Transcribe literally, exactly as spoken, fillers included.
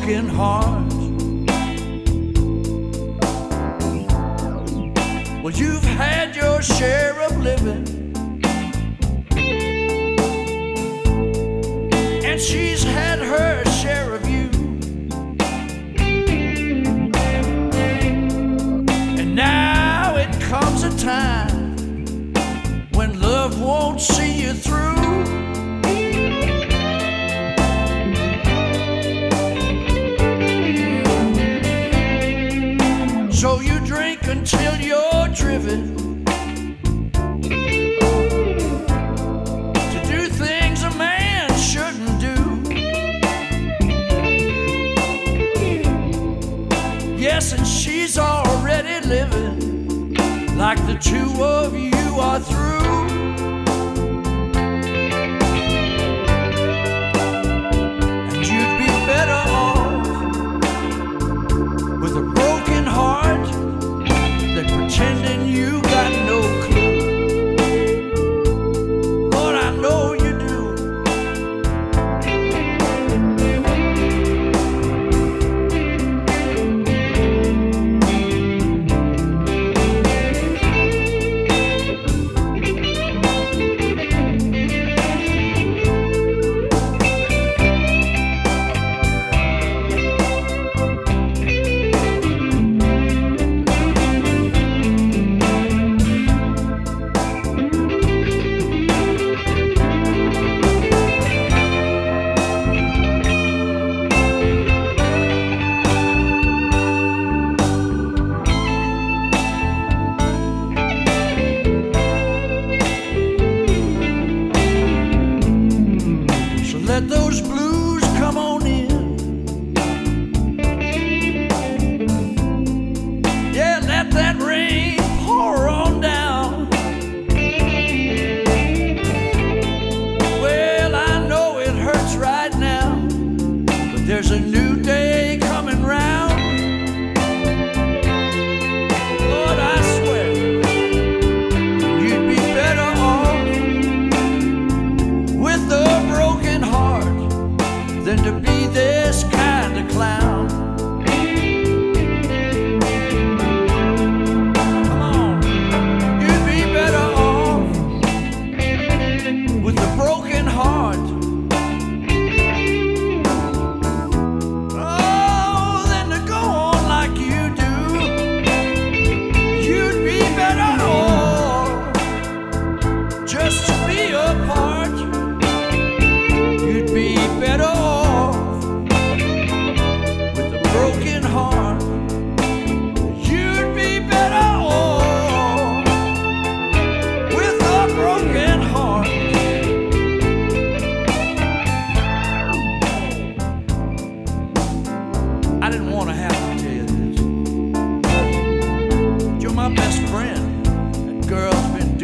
broken heart. Well, you've had your share of living, and she's had her share of you. And now it comes a time when love won't see you through. So you drink until you're driven to do things a man shouldn't do. Yes, and she's already living like the two of you are through. And you'd be better off with a broken heart than pretending you got no clue. Lord, I know you do. Let those blues come on in. Yeah, let that rain pour on down. Well, I know it hurts right now, but there's a new day coming round. Lord, I swear you'd be better off with a broken heart than to be this kind of clown. Come on, you'd be better off with a broken heart. Oh, than to go on like you do. You'd be better off just to be apart. You'd be better off with a broken heart. You'd be better off with a broken heart. I didn't want to have to tell you this. You're my best friend. That girl's been